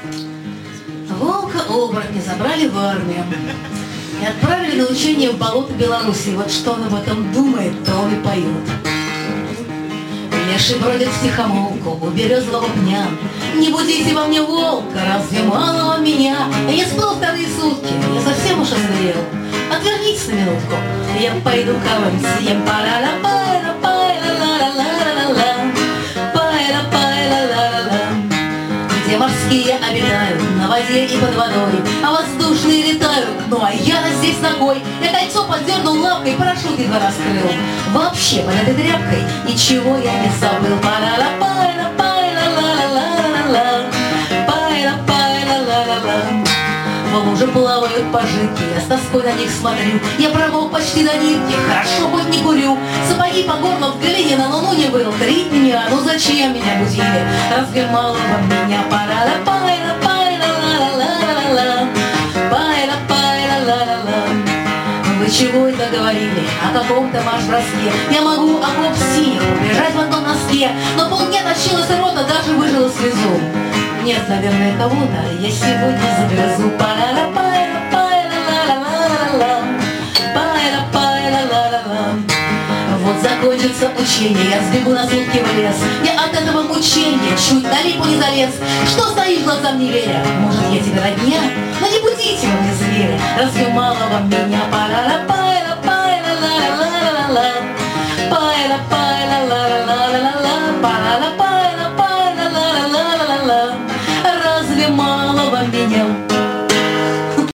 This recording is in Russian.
Волка-оборотня забрали в армию и отправили на учение в болото Беларуси. Вот что он об этом думает, то он и поет. Леший бродит втихомолку у березового пня. Не будите во мне волка, разве мало вам меня? Я не спал вторые сутки, я совсем уж озверел. Отвернитесь на минутку, я пойду кого-нибудь съем. Где морские обитают на воде и под водой, а воздушные летают, ну а я здесь ногой. Я кольцо поддернул лапкой, парашют едва раскрыл. Вообще под этой тряпкой ничего я не забыл. В луже плавают пожитки, я с тоской на них смотрю. Я промок почти до нитки, хорошо хоть не курю. Сапоги по горло в глине, на луну не был 3 дня. Ну зачем меня будили? Разве мало вам меня? Вы чего это говорили? О каком-то марш-броске? Я могу окоп синих убежать в одном носке, но полдня тащила с рота, даже выжила слезу. Нет, наверное, кого-то я сегодня загрызу. Вот закончится учение, я сбегу на сутки в лес. Я от этого мучения чуть на липу не залез. Что стоишь глазам не веря? Может, я тебе родня? Но не будите вы мне зверя, разве мало вам меня?